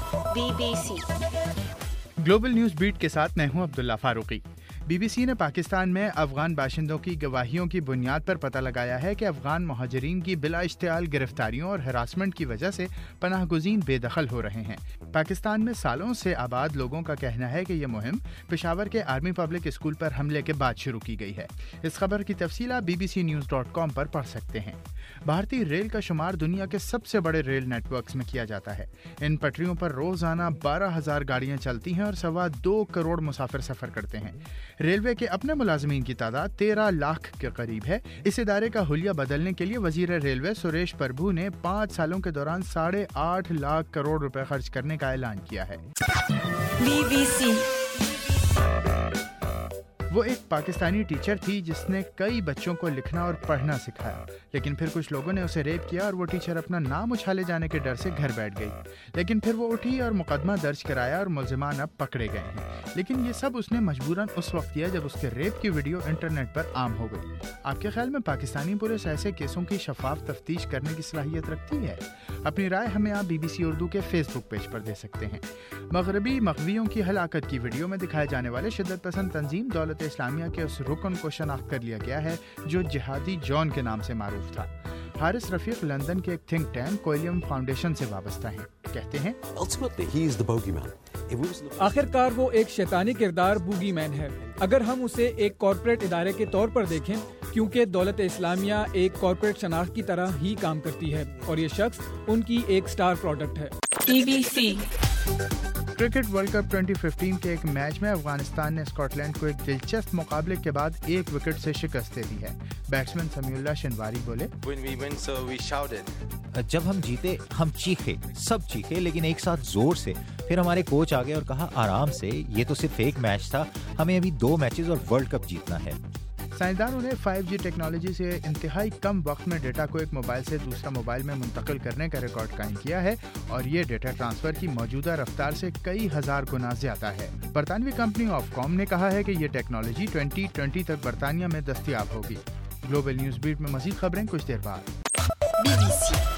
BBC global news beat के साथ मैं हूं अब्दुल्ला फारूकी। BBC ने पाकिस्तान में अफगान बाशिंदों की गवाहियों की बुनियाद पर पता लगाया है कि अफगान मुहाजिरीन की बिला इश्तियाल गिरफ्तारियों और हरासमेंट की वजह से पनाह गुज़ीन बेदखल हो रहे हैं। पाकिस्तान में सालों से आबाद लोगों का कहना है कि यह मुहिम पेशावर के आर्मी पब्लिक स्कूल पर हमले के बाद शुरू की गई है। इस खबर की तफसील आप bbcnews.com पर पढ़ सकते हैं। भारतीय रेल का शुमार दुनिया के सबसे बड़े रेल नेटवर्क्स में किया जाता है। इन पटरियों पर रोजाना 12,000 गाड़ियां चलती हैं और 2.25 करोड़ मुसाफिर सफर करते हैं। रेलवे के अपने मुलाजमीन की तादाद 13 लाख के करीब है। इस इदारे का हुलिया बदलने के लिए वजीर रेलवे सुरेश प्रभु ने 5 सालों के दौरान 8.5 लाख करोड़ रुपए खर्च करने का ऐलान किया है। BBC वो एक पाकिस्तानी टीचर थी जिसने कई बच्चों को लिखना और पढ़ना सिखाया, लेकिन फिर कुछ लोगों ने उसे रेप किया और वो टीचर अपना नाम उछाले जाने के डर से घर बैठ गई। लेकिन फिर वो उठी और मुकदमा दर्ज कराया और मुल्जिमान अब पकड़े गए हैं। लेकिन ये सब उसने मजबूरन उस वक्त किया जब उसके रेप की वीडियो इंटरनेट पर आम हो गई। आपके ख्याल में पाकिस्तानी पुलिस ऐसे केसों की शफाफ तफ्तीश करने की सलाहियत रखती है? अपनी राय हमें आप BBC उर्दू के फेसबुक पेज पर दे सकते हैं। मगरबी मग़वियों की हलाकत की वीडियो में दिखाए जाने वाले शिद्दत पसंद तंजीम दौलत इस्लामिया के उस रुकन को शनाख्त कर लिया गया है जो जिहादी जॉन के नाम से मारूफ था। हारिस रफीक लंदन के एक थिंक टैंक कोयलियम फाउंडेशन से वाबस्ता हैं। कहते हैं आखिरकार वो एक शैतानी किरदार बूगी मैन है। अगर हम उसे एक कॉर्पोरेट इदारे के तौर पर देखें, क्योंकि दौलत इस्लामिया एक कॉर्पोरेट शनाख्त की तरह ही काम करती है और ये शख्स उनकी एक स्टार प्रोडक्ट है। BBC क्रिकेट वर्ल्ड कप 2015 के एक मैच में अफगानिस्तान ने स्कॉटलैंड को एक दिलचस्प मुकाबले के बाद 1 विकेट से शिकस्त दे दी है। बैट्समैन समीउल्लाह शिनवारी बोले, जब हम जीते हम चीखे, सब चीखे, लेकिन एक साथ जोर से। फिर हमारे कोच आ गए और कहा आराम से, ये तो सिर्फ एक मैच था, हमें अभी 2 मैचेस और वर्ल्ड कप जीतना है। साइंसदानों ने 5G टेक्नोलॉजी से इंतहाई कम वक्त में डेटा को एक मोबाइल से दूसरा मोबाइल में मुंतकिल करने का रिकॉर्ड कायम किया है और ये डेटा ट्रांसफर की मौजूदा रफ्तार से कई हजार गुना ज्यादा है। बरतानवी कंपनी ऑफकॉम ने कहा है कि ये टेक्नोलॉजी 2020 तक बरतानिया में दस्तयाब होगी। ग्लोबल न्यूज़ बीट में मज़ीद खबरें कुछ देर बाद। BBC